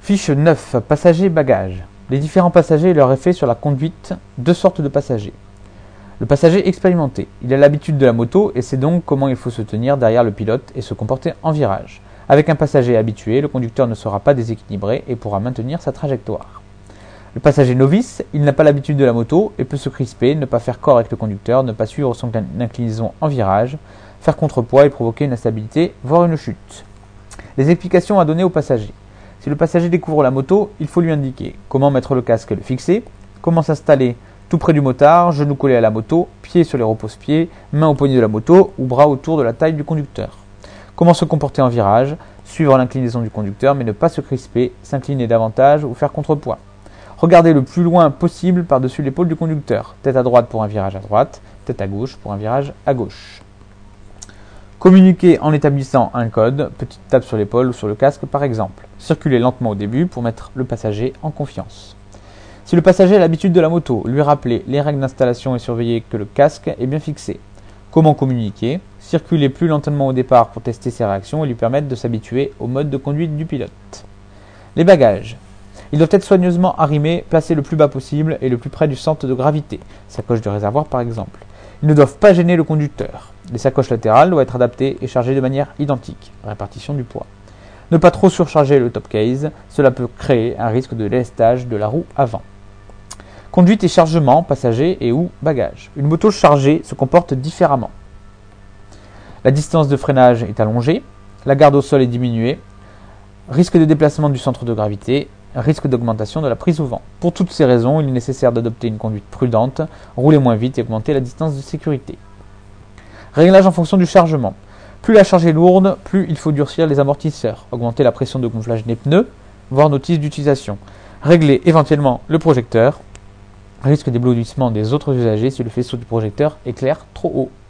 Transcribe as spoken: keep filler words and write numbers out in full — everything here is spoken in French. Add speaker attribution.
Speaker 1: Fiche neuf. Passagers bagages. Les différents passagers et leur effet sur la conduite. Deux sortes de passagers. Le passager expérimenté. Il a l'habitude de la moto et sait donc comment il faut se tenir derrière le pilote et se comporter en virage. Avec un passager habitué, le conducteur ne sera pas déséquilibré et pourra maintenir sa trajectoire. Le passager novice, il n'a pas l'habitude de la moto et peut se crisper, ne pas faire corps avec le conducteur, ne pas suivre son inclinaison en virage, faire contrepoids et provoquer une instabilité, voire une chute. Les explications à donner au passager. Si le passager découvre la moto, il faut lui indiquer comment mettre le casque et le fixer, comment s'installer tout près du motard, genoux collés à la moto, pieds sur les repose-pieds, mains au poignet de la moto ou bras autour de la taille du conducteur. Comment se comporter en virage, suivre l'inclinaison du conducteur mais ne pas se crisper, s'incliner davantage ou faire contrepoids. Regardez le plus loin possible par-dessus l'épaule du conducteur, tête à droite pour un virage à droite, tête à gauche pour un virage à gauche. Communiquer en établissant un code, petite tape sur l'épaule ou sur le casque par exemple. Circuler lentement au début pour mettre le passager en confiance. Si le passager a l'habitude de la moto, lui rappeler les règles d'installation et surveiller que le casque est bien fixé. Comment communiquer? Circuler plus lentement au départ pour tester ses réactions et lui permettre de s'habituer au mode de conduite du pilote. Les bagages. Ils doivent être soigneusement arrimés, placés le plus bas possible et le plus près du centre de gravité, sacoche de réservoir par exemple. Ils ne doivent pas gêner le conducteur. Les sacoches latérales doivent être adaptées et chargées de manière identique, répartition du poids. Ne pas trop surcharger le top case, cela peut créer un risque de délestage de la roue avant. Conduite et chargement, passagers et ou bagages. Une moto chargée se comporte différemment. La distance de freinage est allongée, la garde au sol est diminuée, risque de déplacement du centre de gravité, risque d'augmentation de la prise au vent. Pour toutes ces raisons, il est nécessaire d'adopter une conduite prudente, rouler moins vite et augmenter la distance de sécurité. Réglage en fonction du chargement. Plus la charge est lourde, plus il faut durcir les amortisseurs, augmenter la pression de gonflage des pneus, voire notice d'utilisation. Régler éventuellement le projecteur, risque d'éblouissement des autres usagers si le faisceau du projecteur éclaire trop haut.